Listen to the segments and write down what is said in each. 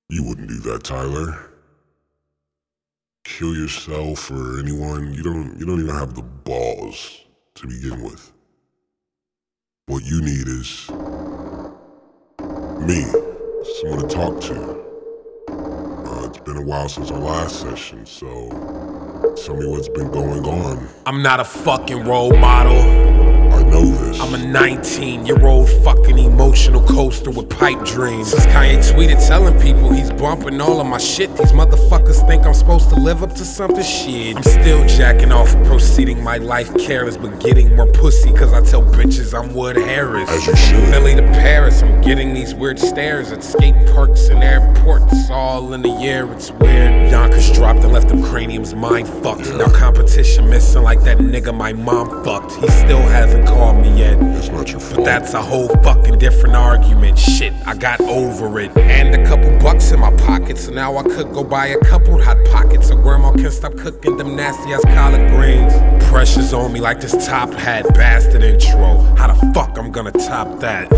You wouldn't do that, Tyler. Kill yourself or anyone. You don't even have the balls to begin with. What you need is me, someone to talk to. It's been a while since our last session, so tell me what's been going on. I'm not a fucking role model. I know this. I'm a 19-year-old fucking emotional coaster with pipe dreams. Since Kanye tweeted telling people he's bumping all of my shit, these motherfuckers think I'm supposed to live up to something. Shit, I'm still jacking off, proceeding my life careless, but getting more pussy cause I tell bitches I'm Wood Harris. As you should. Philly to Paris, I'm getting these weird stares at skate parks and airports, all in the air, it's weird. Yonkers dropped and left them craniums mind fucked. Now competition missing like that nigga my mom fucked. He still hasn't called me yet. It's not your fault. But that's a whole fucking different argument. Shit, I got over it. And a couple bucks in my pocket, so now I could go buy a couple hot pockets so grandma can stop cooking them nasty ass collard greens. Pressure's on me like this top hat bastard intro. How the fuck I'm gonna top that?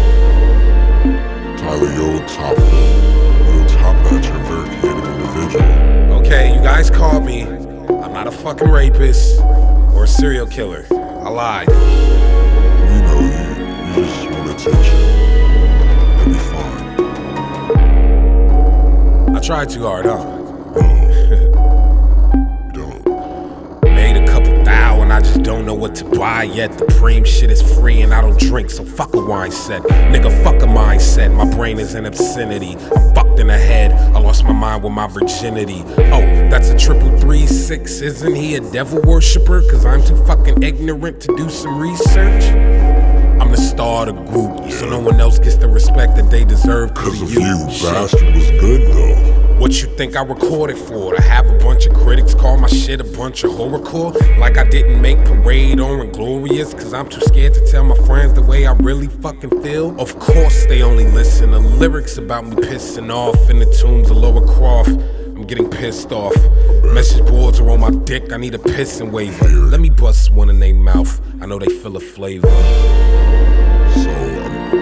Tyler, you'll top that. You're a very creative individual. Okay, you guys called me. I'm not a fucking rapist or a serial killer. I lied. You know, you just want attention. You'll be fine. I tried too hard, huh? No. Don't. Made a couple thou and I just don't know what to buy yet. The preem shit is free and I don't drink, so fuck a wine set. Nigga, fuck a mindset. My brain is an obscenity. I'm fucked in the head. I lost my mind with my virginity. Oh, that's a 333-6. Isn't he a devil worshiper? Cause I'm too fucking ignorant to do some research. I'm the star of the group, so no one else gets the respect that they deserve. Cause of you, bastard was good though. What you think I recorded for? To have a bunch of critics call my shit a bunch of horrorcore? Like I didn't make Parade or Inglorious, cause I'm too scared to tell my friends the way I really fucking feel? Of course they only listen to lyrics about me pissing off in the tombs of Lower Croft. I'm getting pissed off. Message boards are on my dick, I need a pissing waiver. Let me bust one in their mouth, I know they feel a flavor. So,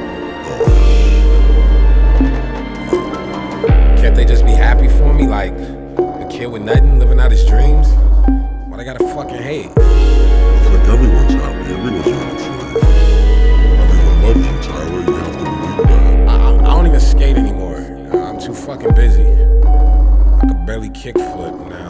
Can't they just be happy for me? Like a kid with nothing, living out his dreams? Why they gotta fucking hate? I think everyone's happy. Everyone's ready for you. Everyone loves you, Tyler. You have to believe that. I don't even skate anymore. I'm too fucking busy. I could barely kickflip now.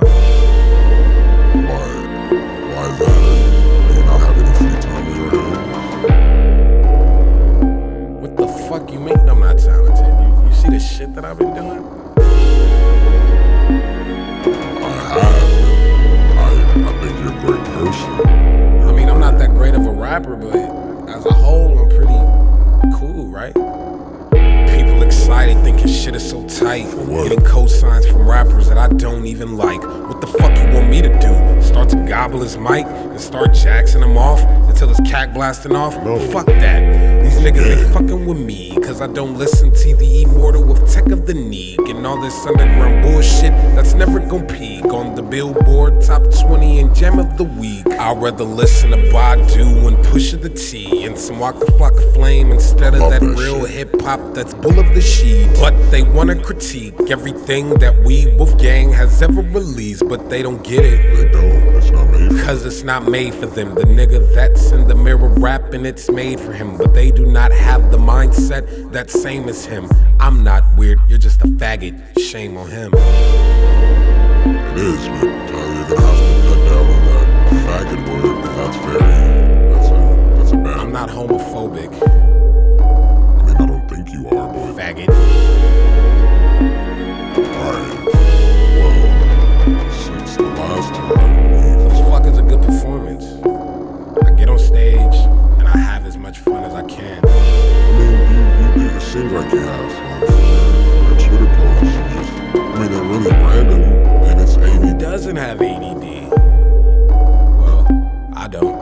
Why is that? Do you not have any free time in your hands? What the fuck you mean I'm not talented? You see the shit that I've been doing? I think you're a great person. I mean, I'm not that great of a rapper, but as a whole, I'm pretty cool, right? People excited, thinking shit is so tight. Getting cosigns from rappers that I don't even like. What the fuck you want me to do? Start to gobble his mic and start jacksing him off until his cack blasting off? No. Fuck that. These niggas ain't fucking with me, cause I don't listen to the immortal with Tech of the Neek and all this underground bullshit that's never gon' peak on the Billboard Top 20 and Gem of the Week. I'd rather listen to Badu and Pusha the T and some Waka Flocka Flame instead of that real hip-hop that's bull of the sheet. But they wanna critique everything that we, Wolfgang, has ever released, but they don't get it. They don't. It's not made for Cause it's not made for them. The nigga that's in the mirror rapping, it's made for him. But they do not have the mindset that's same as him. I'm not weird, you're just a faggot. Shame on him. It is, but Tyler, you're gonna have to cut down on that faggot word, because that's a bad. I'm not homophobic. I mean, I don't think you are, but. Faggot. Alright. Well, since the last time The fuck is a good performance? I get on stage and I have as much fun as I can. it seems like you have fun for your Twitter posts. They're really random, and it's ADD. Who doesn't have ADD? Well, I don't.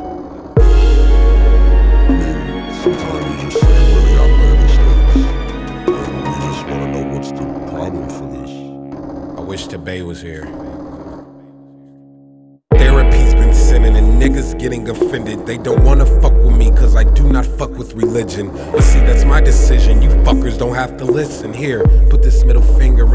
Sometimes you just say really outlandish things, and we just want to know what's the problem for this. I wish Tabay was here. Therapy's been sinning and niggas getting offended. They don't wanna fuck with me cause I do not fuck with religion. But see, that's my decision. You fuckers don't have to listen. Here, put this middle finger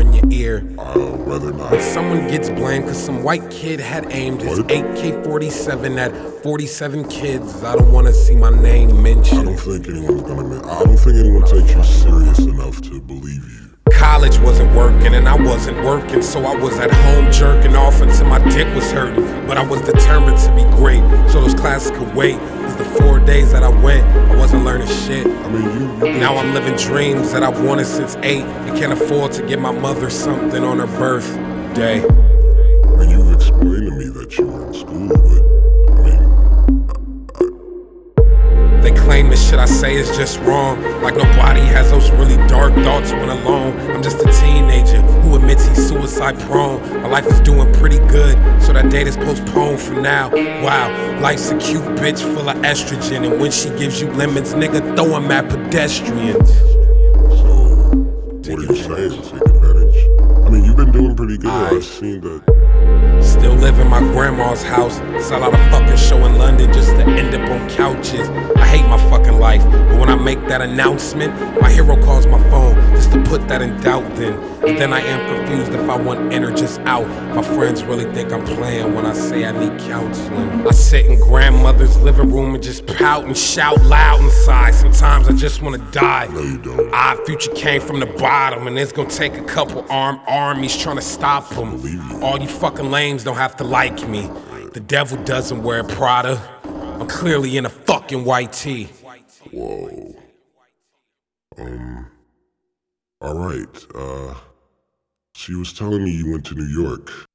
later. Rather not. When someone gets blamed cause some white kid had aimed his What? AK-47 at 47 kids, I don't wanna see my name mentioned. I don't think anyone takes you serious enough to believe you. College wasn't working and I wasn't working, so I was at home jerking off until my dick was hurting. But I was determined to be great, so those classes could wait. Cause the 4 days that I went, I wasn't learning shit. I mean, you Now I'm living dreams that I've wanted since 8 and can't afford to get my mother something on her birthday. I mean, you've explained to me that you were in school, but I mean, They claim the shit I say is just wrong, like nobody has those really dark thoughts when alone. I'm just a teenager who admits he's suicide prone. My life is doing pretty good, so that date is postponed for now. Wow, life's a cute bitch full of estrogen, and when she gives you lemons, nigga, throw 'em at pedestrians. so what are you saying? Take advantage? I mean, you've been doing pretty good. I've seen that. Still live in my grandma's house, sell out a fucking show in London just to end up on couches. I hate my fucking life, but when I make that announcement, my hero calls my phone just to put that in doubt then. And then I am confused if I want in or just out. My friends really think I'm playing when I say I need counseling. I sit in grandmother's living room and just pout and shout loud inside. Sometimes I just wanna die. No, you don't. Our future came from the bottom, and it's gonna take a couple armed armies trying to stop them. Believe you. All you fucking lames don't have to like me. The devil doesn't wear Prada. I'm clearly in a fucking white tee. Whoa. All right. She was telling me you went to New York.